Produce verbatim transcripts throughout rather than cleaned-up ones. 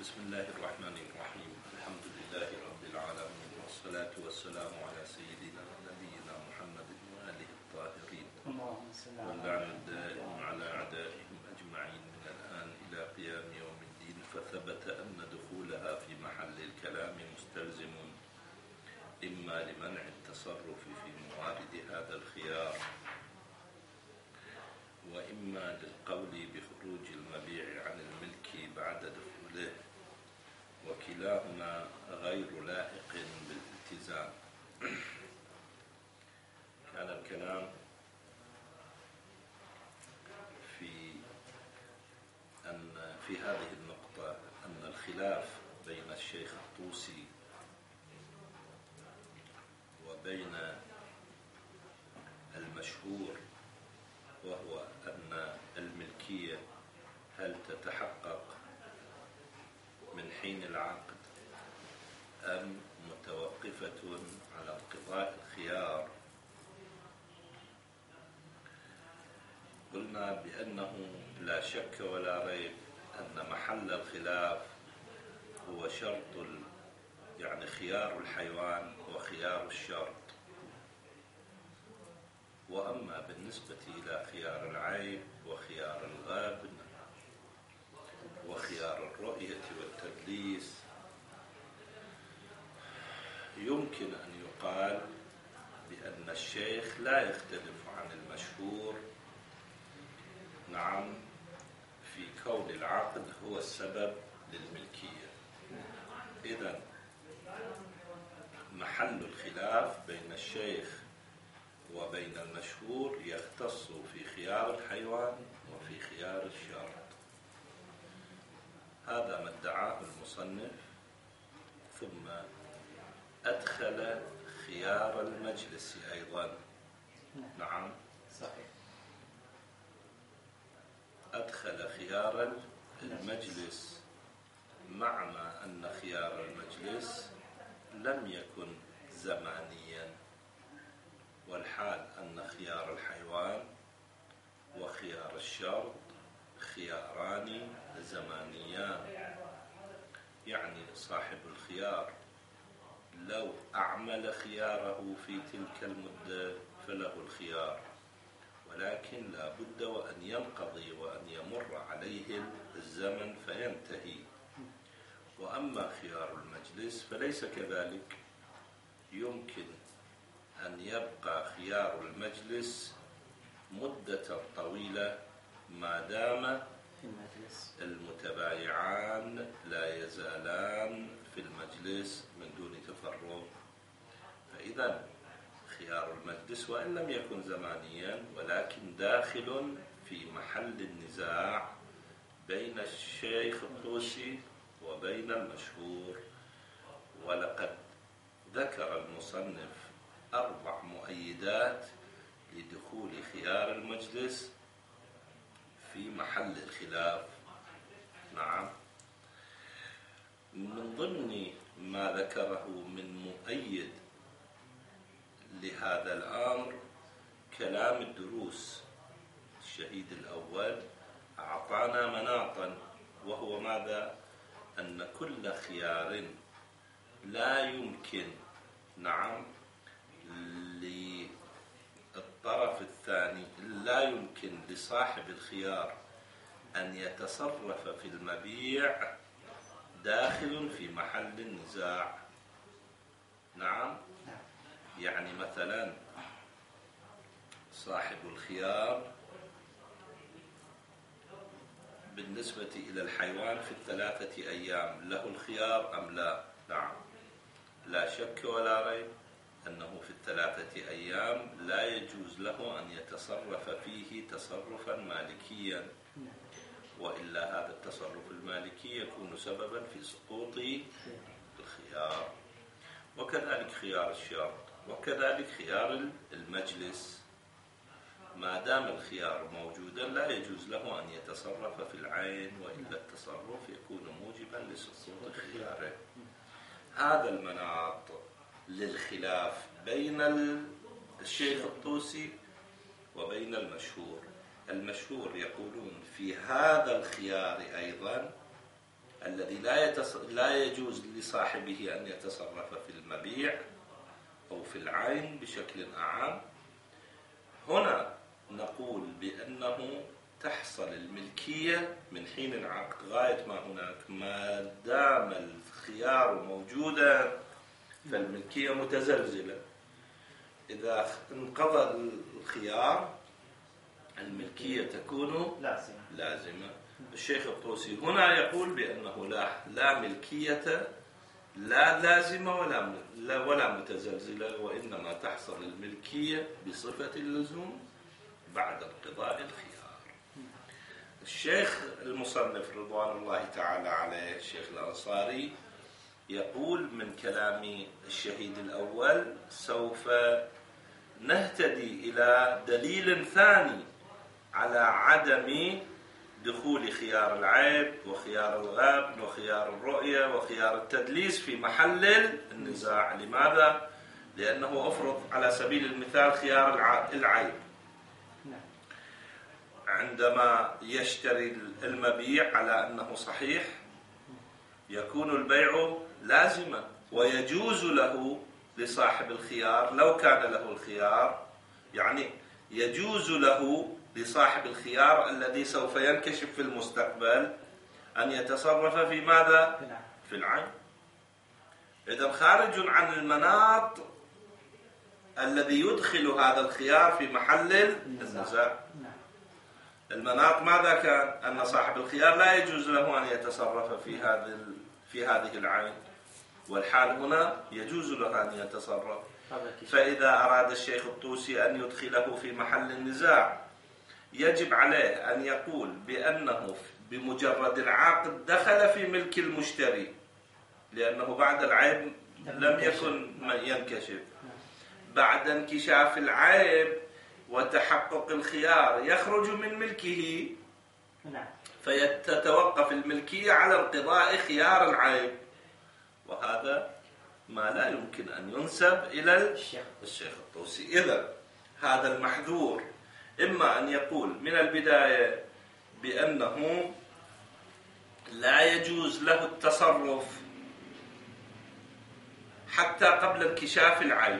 بسم الله الرحمن الرحيم. الحمد لله رب العالمين، والصلاة والسلام على سيدنا ونبينا محمد وآله الطاهرين، واللعن الدائم على أعدائهم أجمعين من الآن إلى قيام يوم الدين. فثبت أن دخولها في محل الكلام مستلزم إما لمنع التصرف في موارد هذا الخيار، وإما للقول بخروج المبيع عن الملك بعد دخوله، وكلاهما غير لائق بالالتزام. كان الكلام في أن في هذه النقطة أن الخلاف بين الشيخ الطوسي وبين المشهور، وهو أن الملكية هل تتحقق من حين العقد أم متوقفة على انقضاء الخيار. قلنا بأنه لا شك ولا ريب أن محل الخلاف هو شرط يعني خيار الحيوان وخيار الشرط. وأما بالنسبة إلى خيار العيب وخيار الغابن وخيار الرؤية والتدليس، يمكن أن يقال بأن الشيخ لا يختلف عن المشهور، نعم، في كون العقد هو السبب للملكية. إذن محل الخلاف بين الشيخ وبين المشهور يختص في خيار الحيوان وفي خيار الشرط. هذا ما ادعاه المصنف، ثم أدخل خيار المجلس أيضا. نعم صحيح. أدخل خيار المجلس، مع ما أن خيار المجلس لم يكن زمانيا، والحال أن خيار الحيوان وخيار الشرط خياران زمانيان. يعني صاحب الخيار لو أعمل خياره في تلك المدة فله الخيار، ولكن لا بد وأن ينقضي وأن يمر عليه الزمن فينتهي. وأما خيار المجلس فليس كذلك، يمكن أن يبقى خيار المجلس مدة طويلة ما دام المتبايعان لا يزالان في المجلس من دون تفرق. فإذا خيار المجلس وإن لم يكن زمانيا ولكن داخل في محل النزاع بين الشيخ الطوسي وبين المشهور. ولقد ذكر المصنف أربع مؤيدات لدخول خيار المجلس في محل الخلاف. نعم، من ضمن ما ذكره من مؤيد لهذا الأمر كلام الدروس. الشهيد الأول أعطانا مناطا، وهو ماذا؟ أن كل خيار لا يمكن، نعم، للطرف الثاني، لا يمكن لصاحب الخيار أن يتصرف في المبيع داخل في محل النزاع. نعم، يعني مثلا صاحب الخيار بالنسبة إلى الحيوان في الثلاثة أيام له الخيار أم لا؟ نعم، لا شك ولا ريب أنه في الثلاثة أيام لا يجوز له أن يتصرف فيه تصرفا مالكيا، وإلا هذا التصرف المالكي يكون سببا في سقوط الخيار. وكذلك خيار الشرط، وكذلك خيار المجلس، ما دام الخيار موجودا لا يجوز له أن يتصرف في العين، وإلا التصرف يكون موجبا لسقوط خياره. هذا المناط للخلاف بين الشيخ الطوسي وبين المشهور. المشهور يقولون في هذا الخيار أيضا الذي لا يتص... لا يجوز لصاحبه أن يتصرف في المبيع أو في العين بشكل أعم، هنا نقول بأنه تحصل الملكية من حين العقد غاية ما هناك، ما دام الخيار موجودا فالملكية متزلزلة. إذا انقضى الخيار الملكية تكون لازمة. لازمة. الشيخ الطوسي هنا يقول بأنه لا لا ملكية لا لازمة ولا لا ولا متزلزلة، وإنما تحصل الملكية بصفة اللزوم بعد انقضاء الخيار. الشيخ المصنف رضوان الله تعالى عليه الشيخ الأنصاري يقول من كلام الشهيد الأول سوف نهتدي إلى دليل ثاني على عدم دخول خيار العيب وخيار الغبن وخيار الرؤية وخيار التدليس في محل النزاع. لماذا؟ لأنه أفرض على سبيل المثال خيار العيب، عندما يشتري المبيع على أنه صحيح يكون البيع لازما، ويجوز له لصاحب الخيار لو كان له الخيار، يعني يجوز له لصاحب الخيار الذي سوف ينكشف في المستقبل أن يتصرف في ماذا؟ في العين. إذا خارج عن المناط الذي يدخل هذا الخيار في محل النزاع. المناط ماذا كان؟ أن صاحب الخيار لا يجوز له أن يتصرف في هذه في هذه العين، والحال هنا يجوز له أن يتصرف. فإذا أراد الشيخ الطوسي أن يدخله في محل النزاع يجب عليه أن يقول بأنه بمجرد العقد دخل في ملك المشتري، لأنه بعد العيب لم يكن ينكشف. بعد انكشاف العيب وتحقق الخيار يخرج من ملكه، فتتوقف الملكية على انقضاء خيار العيب، وهذا ما لا يمكن أن ينسب إلى الشيخ الطوسي. إذن هذا المحذور إما أن يقول من البداية بأنه لا يجوز له التصرف حتى قبل انكشاف العيب،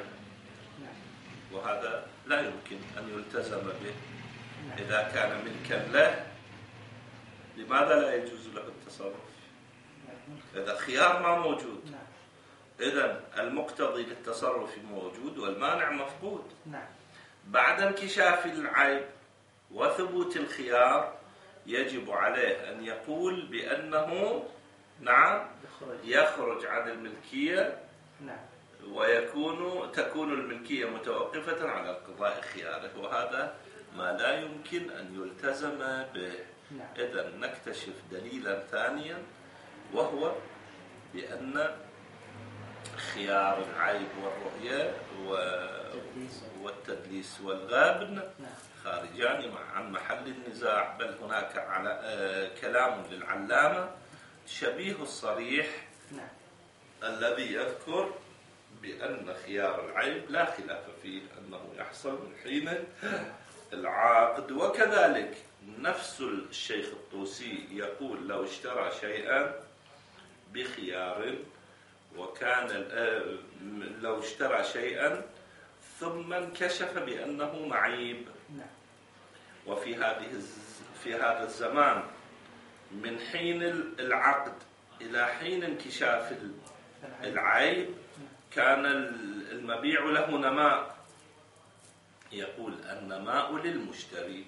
وهذا لا يمكن أن يلتزم به. إذا كان ملكا له لماذا لا يجوز له التصرف؟ إذا خيار ما موجود، إذن المقتضي للتصرف موجود والمانع مفقود. بعد انكشاف العيب وثبوت الخيار يجب عليه أن يقول بأنه نعم يخرج عن الملكية، ويكون تكون الملكية متوقفة على قضاء خياره، وهذا ما لا يمكن أن يلتزم به. إذا نكتشف دليلا ثانيا، وهو بأن خيار العيب والرؤية والتدليس والغابن خارجان عن محل النزاع، بل هناك على كلام للعلامة شبيه الصريح الذي يذكر بأن خيار العيب لا خلاف فيه أنه يحصل من حين العقد. وكذلك نفس الشيخ الطوسي يقول لو اشترى شيئا بخيار وكان لو اشترى شيئا ثم انكشف بأنه معيب، وفي هذه في هذا الزمان من حين العقد إلى حين انكشاف العيب كان المبيع له نماء، يقول النماء للمشتري،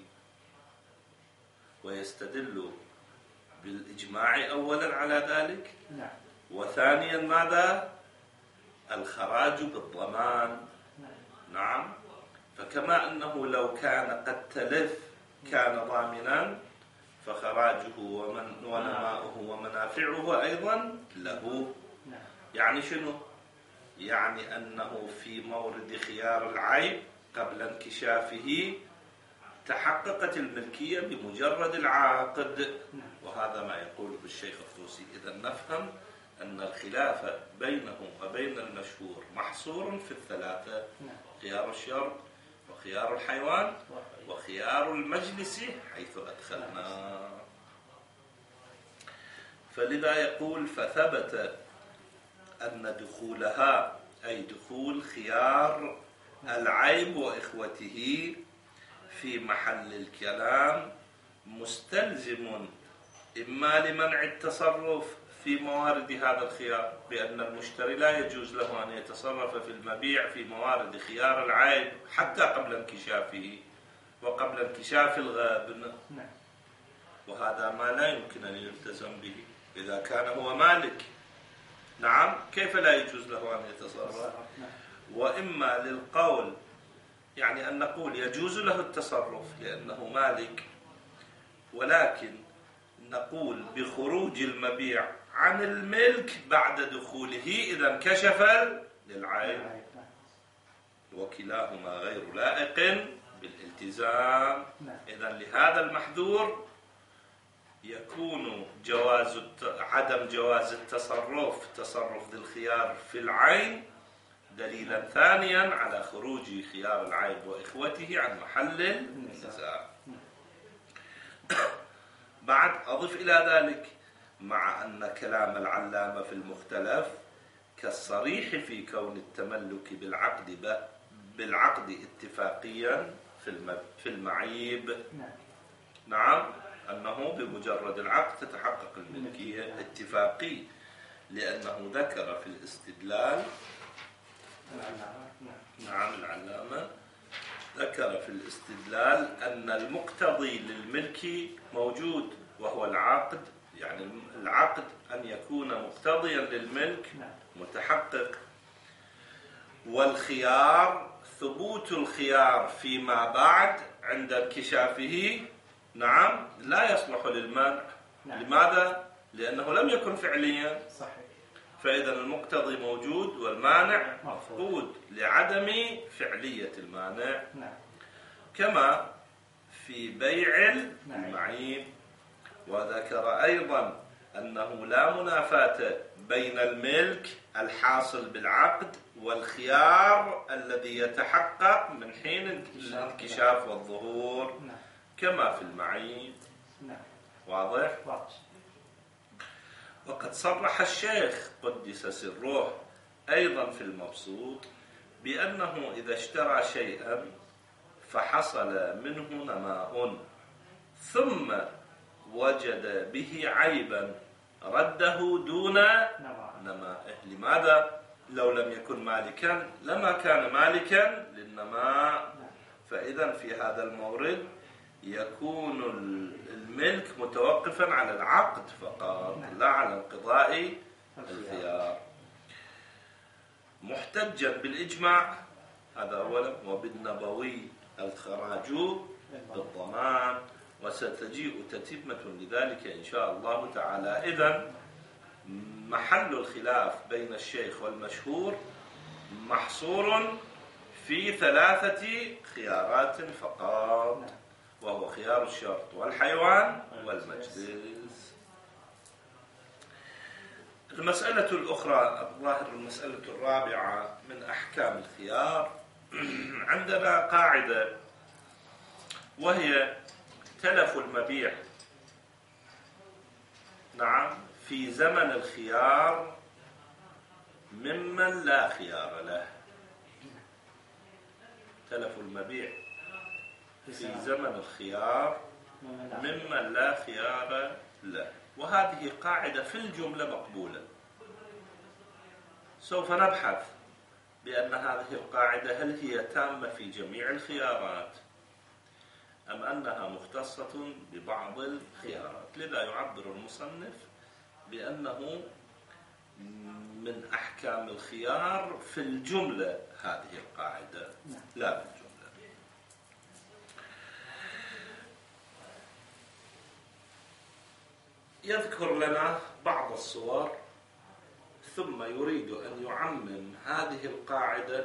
ويستدل بالإجماع أولا على ذلك، وثانيا ماذا؟ الخراج بالضمان. نعم، فكما أنه لو كان قد تلف كان ضامنا، فخراجه ومن ونماؤه ومنافعه أيضا له. يعني شنو؟ يعني أنه في مورد خيار العيب قبل انكشافه تحققت الملكية بمجرد العقد، وهذا ما يقول بالشيخ الطوسي. إذا نفهم أن الخلاف بينه وبين المشهور محصور في الثلاثة: خيار الشرط وخيار الحيوان وخيار المجلس حيث أدخلنا. فلذا يقول فثبت أن دخولها أي دخول خيار العيب وإخوته في محل الكلام مستلزم إما لمنع التصرف في موارد هذا الخيار، بأن المشتري لا يجوز له أن يتصرف في المبيع في موارد خيار العيب حتى قبل انكشافه وقبل انكشاف الغابن، وهذا ما لا يمكن أن يلتزم به إذا كان هو مالك. نعم، كيف لا يجوز له أن يتصرف؟ وإما للقول، يعني أن نقول يجوز له التصرف لأنه مالك، ولكن نقول بخروج المبيع عن الملك بعد دخوله إذا انكشف للعيب، وكلاهما غير لائق بالالتزام. إذا لهذا المحذور يكون جواز عدم جواز التصرف تصرف ذي الخيار في العين دليلا ثانيا على خروج خيار العيب وإخوته عن محل النزاع. بعد أضف إلى ذلك مع أن كلام العلامة في المختلف كالصريح في كون التملك بالعقد بالعقد اتفاقيا في المعيب. نعم، أنه بمجرد العقد تتحقق الملكية اتفاقي، لأنه ذكر في الاستدلال نعم العلامة ذكر في الاستدلال أن المقتضي للملك موجود وهو العقد، يعني العقد أن يكون مقتضيا للملك متحقق، والخيار ثبوت الخيار فيما بعد عند انكشافه نعم لا يصلح للمنع. نعم. لماذا؟ لأنه لم يكن فعليا. صحيح. فإذا المقتضي موجود والمانع مفقود لعدم فعلية المانع. نعم. كما في بيع المعيب. وذكر أيضا أنه لا منافاة بين الملك الحاصل بالعقد والخيار الذي يتحقق من حين الانكشاف والظهور كما في المعيب. واضح؟ وقد صرح الشيخ قدس سره أيضا في المبسوط بأنه إذا اشترى شيئا فحصل منه نماء ثم وجد به عيبا رده دون نمائه. لماذا؟ لو لم يكن مالكا لما كان مالكا للنماء. فإذا في هذا المورد يكون الملك متوقفا على العقد فقط لا على انقضاء الخيار. محتجا بالإجماع هذا أولا، وبالنبوي الخراج بالضمان، وستجيء تتمة لذلك إن شاء الله تعالى. إذن محل الخلاف بين الشيخ والمشهور محصور في ثلاثة خيارات فقط، وهو خيار الشرط والحيوان والمجلس. المسألة الأخرى الظاهر المسألة الرابعة من أحكام الخيار، عندنا قاعدة وهي تلف المبيع نعم في زمن الخيار ممن لا خيار له. تلف المبيع في زمن الخيار ممن لا خيار له، وهذه قاعدة في الجملة مقبولة. سوف نبحث بأن هذه القاعدة هل هي تامة في جميع الخيارات أم أنها مختصة ببعض الخيارات. لذا يعبر المصنف بأنه من أحكام الخيار في الجملة هذه القاعدة لا في الجملة. يذكر لنا بعض الصور ثم يريد أن يعمم هذه القاعدة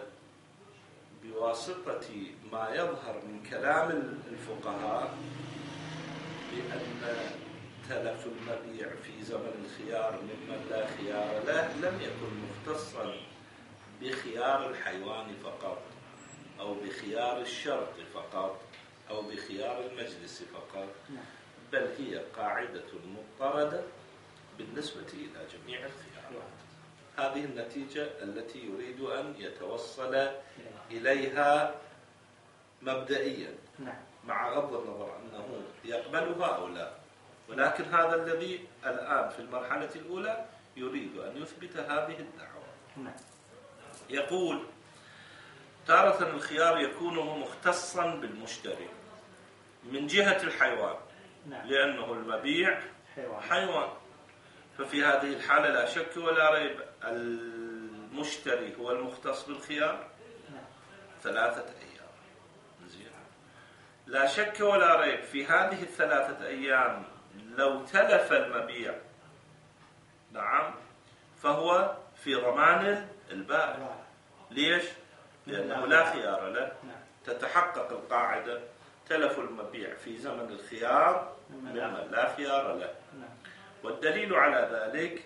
بواسطة ما يظهر من كلام الفقهاء بأن تلف المبيع في زمن الخيار ممن لا خيار له لم يكن مختصا بخيار الحيوان فقط أو بخيار الشرط فقط أو بخيار المجلس فقط، بل هي قاعدة مضطردة بالنسبة إلى جميع الخيارات. هذه النتيجة التي يريد أن يتوصل إليها مبدئيا، مع غض النظر أنه يقبلها أو لا، ولكن هذا الذي الآن في المرحلة الأولى يريد أن يثبت هذه الدعوة. يقول: تارة الخيار يكون مختصا بالمشتري من جهة الحيوان لأنه المبيع حيوان، ففي هذه الحالة لا شك ولا ريب المشتري هو المختص بالخيار ثلاثة أيام. زين. لا شك ولا ريب في هذه الثلاثة أيام لو تلف المبيع نعم فهو في ضمان البائع. ليش؟ لأنه لا خيار له. تتحقق القاعدة: تلف المبيع في زمن الخيار ممن لا خيار له. والدليل على ذلك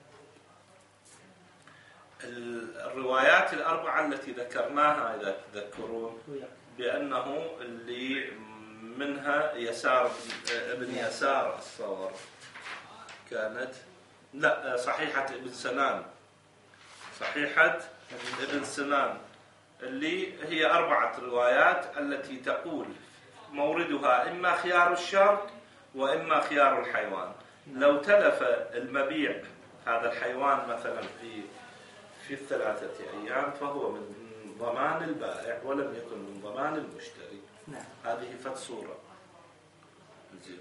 الروايات الأربعة التي ذكرناها إذا تذكرون، بأنه اللي منها يسار ابن يسار الصور كانت لا صحيحة ابن سنان، صحيحة ابن سنان اللي هي أربعة روايات التي تقول موردها إما خيار الشرط وإما خيار الحيوان. لو تلف المبيع هذا الحيوان مثلا في في الثلاثة أيام فهو من ضمان البائع ولم يكن من ضمان المشتري. نعم. هذه فت صورة. زين.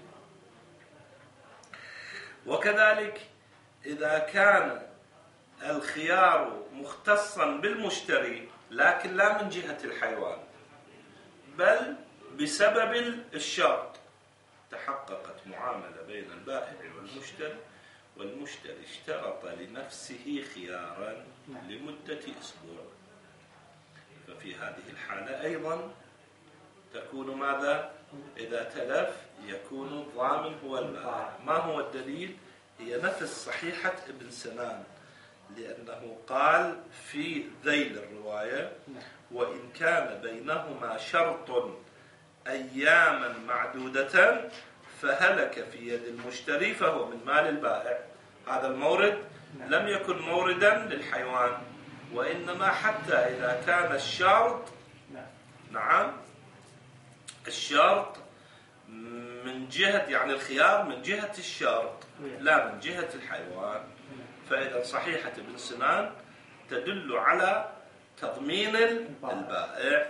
وكذلك إذا كان الخيار مختصا بالمشتري لكن لا من جهة الحيوان بل بسبب الشرط، تحققت معاملة بين البائع والمشتري والمشتري اشترط لنفسه خيارا لمدة أسبوع، ففي هذه الحالة أيضا تكون ماذا؟ إذا تلف يكون الضامن هو البائع. ما هو الدليل؟ هي نفس صحيحة ابن سنان، لأنه قال في ذيل الرواية: وإن كان بينهما شرط أياما معدودة فهلك في يد المشتري فهو من مال البائع. هذا المورد لم يكن موردا للحيوان، وإنما حتى إذا كان الشرط نعم الشرط من جهة يعني الخيار من جهة الشرط لا من جهة الحيوان، فإذا صحيحة ابن سنان تدل على تضمين البائع.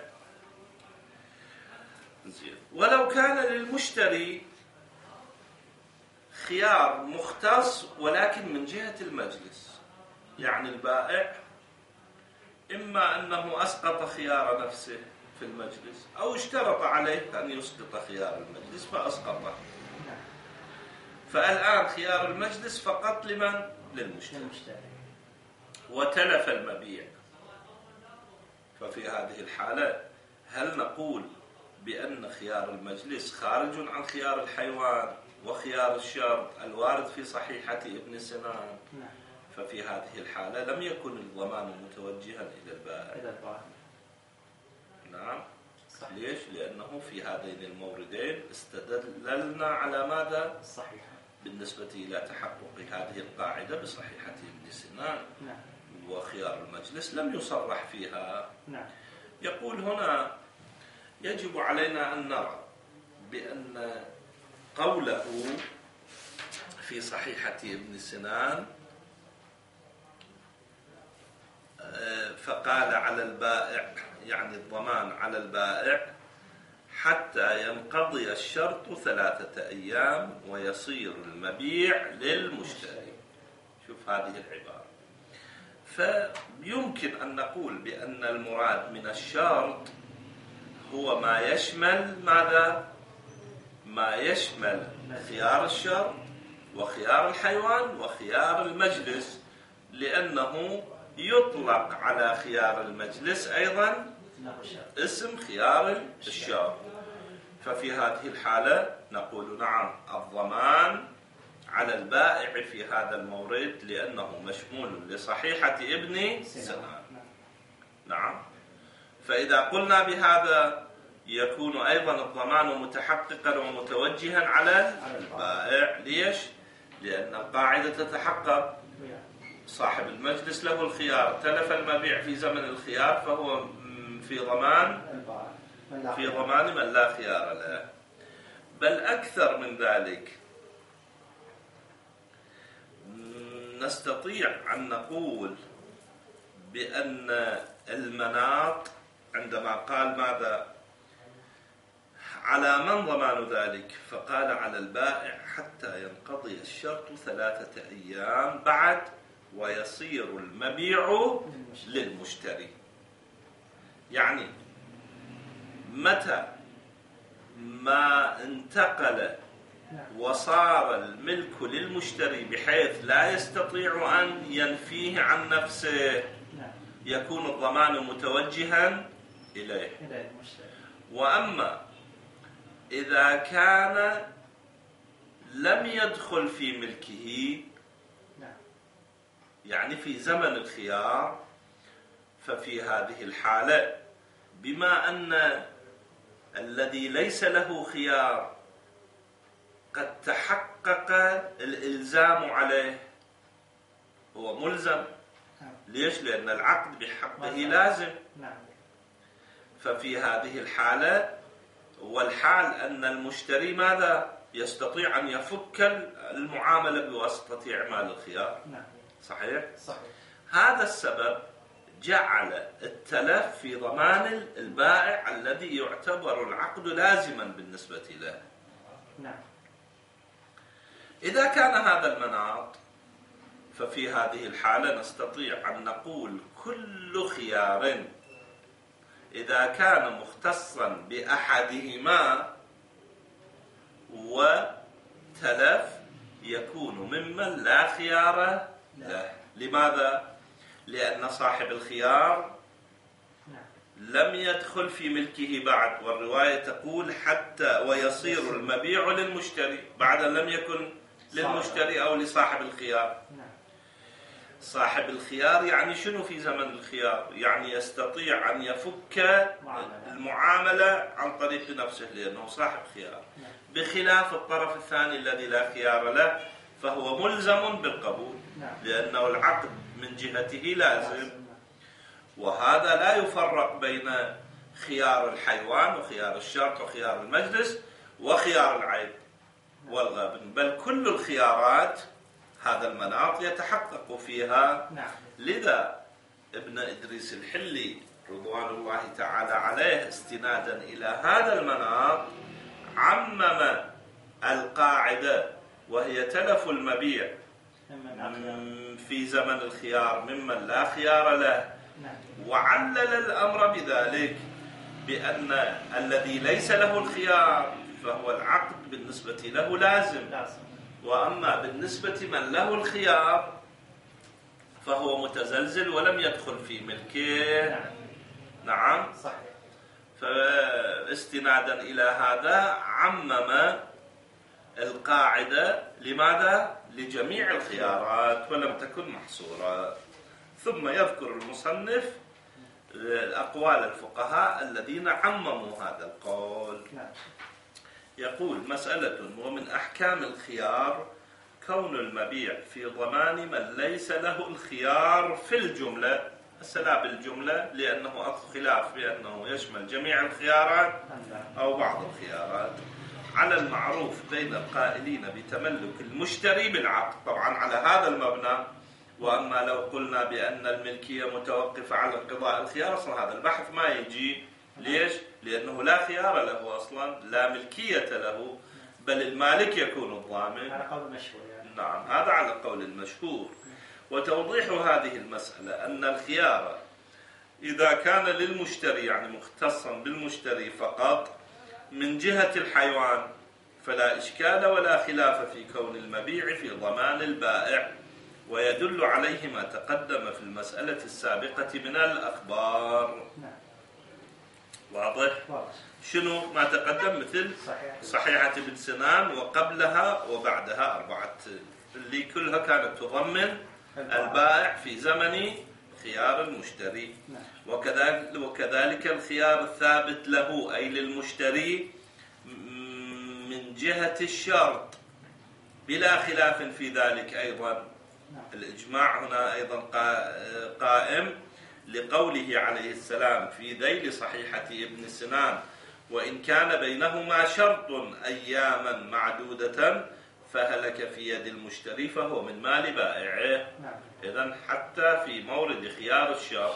زين. ولو كان للمشتري خيار مختص ولكن من جهة المجلس، يعني البائع إما أنه أسقط خيار نفسه في المجلس أو اشترط عليه أن يسقط خيار المجلس فأسقطه، فالآن خيار المجلس فقط لمن؟ للمشتري. وتلف المبيع، ففي هذه الحالة هل نقول بأن خيار المجلس خارج عن خيار الحيوان وخيار الشرط الوارد في صحيحة ابن سنان؟ ففي هذه الحالة لم يكن الضمان متوجها إلى البائع. نعم. صحيح. ليش؟ لأنه في هذين الموردين استدللنا على ماذا؟ صحيح. بالنسبة إلى تحقق هذه القاعدة بصحيحة ابن سنان. نعم. وخيار المجلس لم يصرح فيها. نعم. يقول هنا يجب علينا أن نرى بأن قوله في صحيحة ابن سنان فقال على البائع يعني الضمان على البائع حتى ينقضي الشرط ثلاثة أيام ويصير المبيع للمشتري. شوف هذه العبارة. فيمكن أن نقول بأن المراد من الشرط هو ما يشمل ماذا؟ ما يشمل خيار الشرط وخيار الحيوان وخيار المجلس، لأنه يطلق على خيار المجلس أيضا اسم خيار الشرط. ففي هذه الحالة نقول نعم الضمان على البائع في هذا المورد لأنه مشمول لصحيحة ابن سنان. نعم. فإذا قلنا بهذا يكون أيضا الضمان متحققا ومتوجها على البائع. ليش؟ لأن القاعدة تتحقق صاحب المجلس له الخيار، تلف المبيع في زمن الخيار فهو في ضمان في ضمان من لا خيار له. بل أكثر من ذلك، نستطيع أن نقول بأن المناط عندما قال ماذا على من ضمان ذلك، فقال على البائع حتى ينقضي الشرط ثلاثة أيام بعد ويصير المبيع للمشتري. يعني متى ما انتقل وصار الملك للمشتري بحيث لا يستطيع أن ينفيه عن نفسه يكون الضمان متوجها إليه. وأما إذا كان لم يدخل في ملكه يعني في زمن الخيار، ففي هذه الحالة بما أن الذي ليس له خيار قد تحقق الإلزام عليه، هو ملزم. ليش؟ لأن العقد بحقه لازم. ففي هذه الحالة، والحال أن المشتري ماذا يستطيع أن يفك المعاملة بواسطة إعمال الخيار. صحيح؟ صحيح. هذا السبب جعل التلف في ضمان البائع الذي يعتبر العقد لازما بالنسبة له. نعم. إذا كان هذا المناط، ففي هذه الحالة نستطيع أن نقول كل خيار إذا كان مختصا بأحدهما وتلف يكون ممن لا خيار له. لماذا؟ لأن صاحب الخيار لم يدخل في ملكه بعد، والرواية تقول حتى ويصير المبيع للمشتري، بعد أن لم يكن للمشتري أو لصاحب الخيار. صاحب الخيار يعني شنو في زمن الخيار؟ يعني يستطيع أن يفك المعاملة عن طريق نفسه لأنه صاحب خيار، بخلاف الطرف الثاني الذي لا خيار له فهو ملزم بالقبول لأنه العقد من جهته لازم. وهذا لا يفرق بين خيار الحيوان وخيار الشرط وخيار المجلس وخيار العيب والغابن، بل كل الخيارات هذا المناط يتحقق فيها. لذا ابن إدريس الحلي رضوان الله تعالى عليه استنادا إلى هذا المناط عمم القاعدة وهي تلف المبيع في زمن الخيار ممن لا خيار له، وعلل الأمر بذلك بأن الذي ليس له الخيار فهو العقد بالنسبة له لازم، وأما بالنسبة من له الخيار فهو متزلزل ولم يدخل في ملكه. نعم. صحيح. فاستنادا إلى هذا عمم القاعدة. لماذا؟ لجميع الخيارات ولم تكن محصورة. ثم يذكر المصنف أقوال الفقهاء الذين عمموا هذا القول. يقول: مسألة: ومن أحكام الخيار كون المبيع في ضمان من ليس له الخيار في الجملة. السلام بالجملة لأنه أكو خلاف بأنه يشمل جميع الخيارات أو بعض الخيارات، على المعروف بين القائلين بتملك المشتري بالعقد. طبعا على هذا المبنى. وأما لو قلنا بأن الملكية متوقفة على انقضاء الخيار، أصلا هذا البحث ما يجي. ليش؟ لأنه لا خيار له أصلا، لا ملكية له، بل المالك يكون الضامن. على قول المشهور يعني. نعم، هذا على قول المشهور. وتوضيح هذه المسألة أن الخيار إذا كان للمشتري يعني مختصا بالمشتري فقط من جهة الحيوان فلا إشكال ولا خلاف في كون المبيع في ضمان البائع، ويدل عليه ما تقدم في المسألة السابقة من الأخبار. واضح؟ شنو ما تقدم؟ مثل صحيحة ابن سنان وقبلها وبعدها أربعة اللي كلها كانت تضمن البائع في زمن خيار المشتري. وكذلك, وكذلك الخيار الثابت له أي للمشتري من جهة الشرط بلا خلاف في ذلك أيضا. الإجماع هنا أيضا قائم لقوله عليه السلام في ذيل صحيحة ابن سنان: وإن كان بينهما شرط أياما معدودة فهلك في يد المشتري فهو من مال بائعه. إذن حتى في مورد خيار الشرط.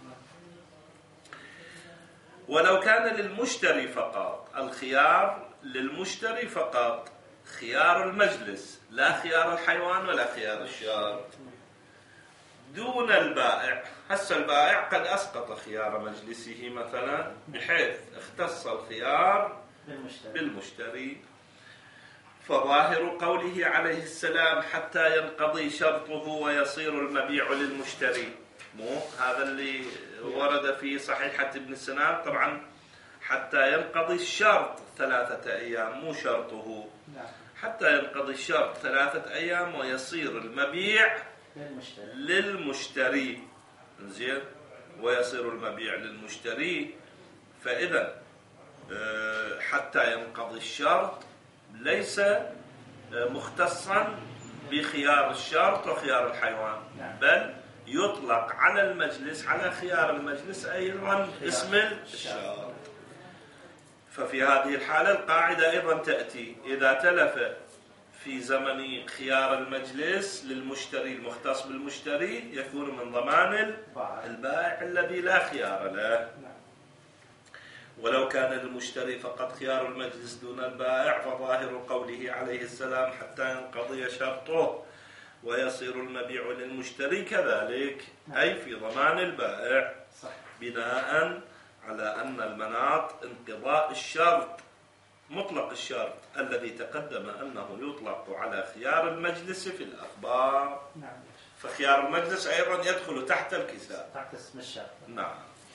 ولو كان للمشتري فقط، الخيار للمشتري فقط، خيار المجلس، لا خيار الحيوان ولا خيار الشرط، دون البائع. هسه البائع قد أسقط خيار مجلسه مثلا بحيث اختص الخيار بالمشتري، فظاهر قوله عليه السلام: حتى ينقضي شرطه ويصير المبيع للمشتري، مو هذا اللي ورد في صحيحة ابن سنان؟ طبعا حتى ينقضي الشرط ثلاثة أيام، مو شرطه. حتى ينقضي الشرط ثلاثة أيام ويصير المبيع للمشتري, للمشتري. زين، ويصير المبيع للمشتري. فإذا حتى ينقضي الشرط ليس مختصا بخيار الشرط وخيار الحيوان، بل يطلق على المجلس، على خيار المجلس أيضا اسم الشرط. ففي هذه الحالة القاعدة أيضا تأتي: إذا تلف في زمن خيار المجلس للمشتري المختص بالمشتري يكون من ضمان البائع الذي لا خيار له. ولو كان للمشتري فقط خيار المجلس دون البائع فظاهر قوله عليه السلام: حتى ينقضي شرطه ويصير المبيع للمشتري كذلك، أي في ضمان البائع، بناء على أن المناط انقضاء الشرط، مطلق الشرط الذي تقدم أنه يطلق على خيار المجلس في الأخبار. فخيار المجلس أيضا يدخل تحت الكتاب، تحت اسم الشرط. نعم.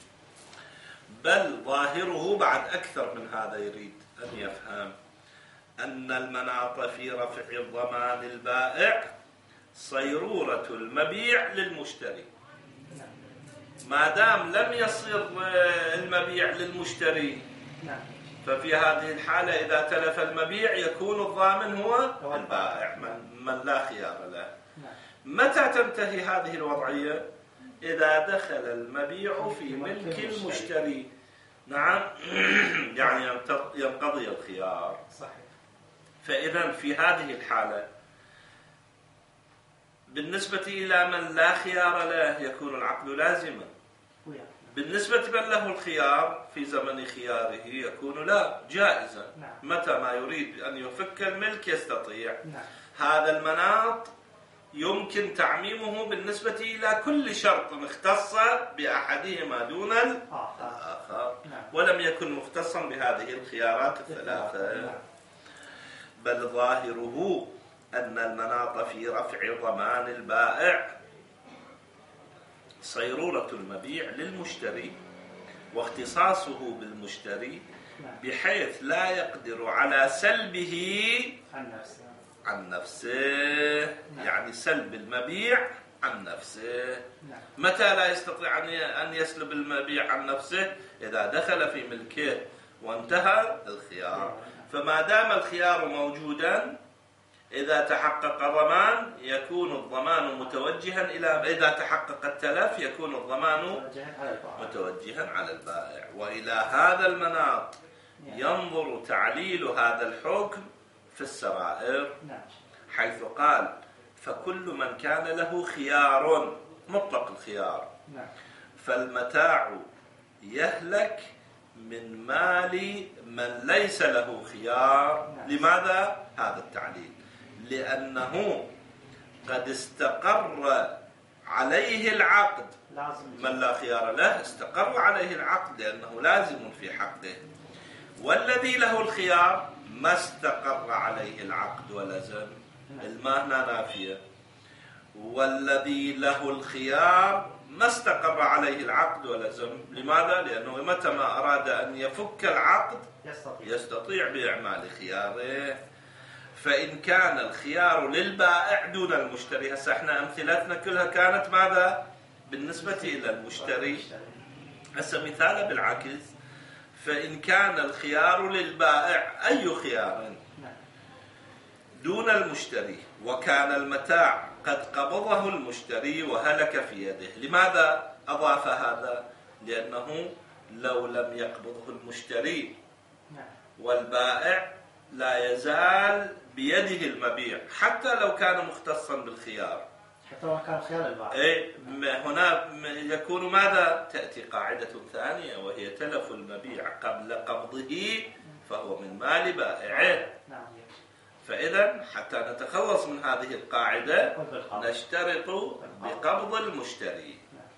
بل ظاهره بعد أكثر من هذا، يريد أن يفهم أن المناط في رفع ضمان البائع صيرورة المبيع للمشتري. ما دام لم يصير المبيع للمشتري ففي هذه الحالة إذا تلف المبيع يكون الضامن هو البائع من لا خيار له. متى تنتهي هذه الوضعية؟ إذا دخل المبيع في ملك المشتري. نعم، يعني ينقضي الخيار. صحيح. فإذا في هذه الحالة بالنسبة إلى من لا خيار له يكون العقد لازما. بالنسبة من له الخيار في زمن خياره يكون لا جائزا. متى ما يريد أن يفك الملك يستطيع. هذا المناط يمكن تعميمه بالنسبة إلى كل شرط اختص بأحدهما دون الآخر، ولم يكن مختصا بهذه الخيارات الثلاثة. بل ظاهره أن المناط في رفع ضمان البائع صيرورة المبيع للمشتري واختصاصه بالمشتري بحيث لا يقدر على سلبه عن نفسه، يعني سلب المبيع عن نفسه. متى لا يستطيع أن يسلب المبيع عن نفسه؟ إذا دخل في ملكه وانتهى الخيار. فما دام الخيار موجودا إذا تحقق ضمان يكون الضمان متوجها إلى، إذا تحقق التلف يكون الضمان متوجها على البائع. وإلى هذا المناط ينظر تعليل هذا الحكم في السرائر، حيث قال: فكل من كان له خيار، مطلق الخيار، فالمتاع يهلك من مال من ليس له خيار. لماذا هذا التعليل؟ لأنه قد استقر عليه العقد. من لا خيار له استقر عليه العقد لأنه لازم في حقه، والذي له الخيار ما استقر عليه العقد ولزم. الماء هنا نافية. والذي له الخيار ما استقر عليه العقد ولزم. لماذا؟ لأنه متى ما أراد أن يفك العقد يستطيع بإعمال خياره. فإن كان الخيار للبائع دون المشتري، هسه احنا أمثلتنا كلها كانت ماذا؟ بالنسبة إلى المشتري. هسه مثال بالعكس: فإن كان الخيار للبائع، أي خيار؟ دون المشتري وكان المتاع قد قبضه المشتري وهلك في يده. لماذا أضاف هذا؟ لأنه لو لم يقبضه المشتري والبائع لا يزال بيده المبيع حتى لو كان مختصا بالخيار، حتى لو كان خيار البائع. إيه هنا يكون ماذا؟ تأتي قاعدة ثانية وهي تلف المبيع قبل قبضه فهو من مال بائعه. فإذا حتى نتخلص من هذه القاعدة نشترط بقبض المشتري.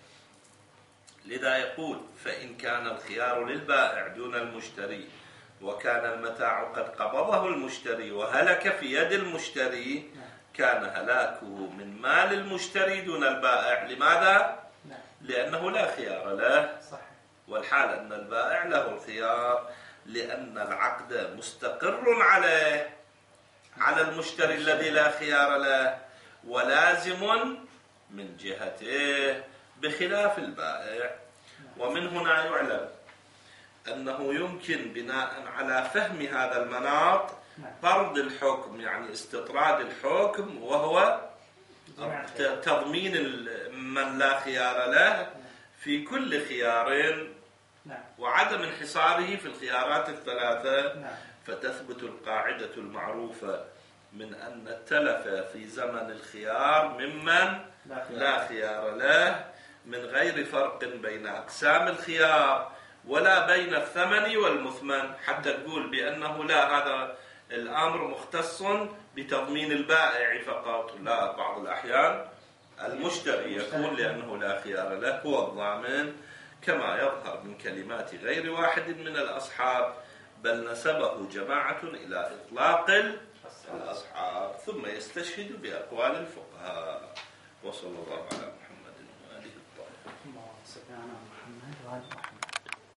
لذا يقول فإن كان الخيار للبائع دون المشتري وكان المتاع قد قبضه المشتري وهلك في يد المشتري كان هلاكه من مال المشتري دون البائع. لماذا؟ لأنه لا خيار له، والحال أن البائع له الخيار لأن العقد مستقر عليه على المشتري الذي لا خيار له ولازم من جهته بخلاف البائع. ومن هنا يعلم أنه يمكن بناء على فهم هذا المناط فرض الحكم، يعني استطراد الحكم، وهو تضمين من لا خيار له في كل خيار وعدم انحصاره في الخيارات الثلاثة. فتثبت القاعدة المعروفة من أن التلف في زمن الخيار ممن لا خيار له من غير فرق بين أقسام الخيار ولا بين الثمن والمثمن، حتى تقول بأنه لا هذا الأمر مختص بتضمين البائع فقط. لا، بعض الأحيان المشتري يكون لأنه لا خيار له هو الضامن، كما يظهر من كلمات غير واحد من الأصحاب، بل نسبه جماعة إلى إطلاق الأصحاب ثم يستشهد بأقوال الفقهاء. وصلى الله على محمد وآله الطاهرين.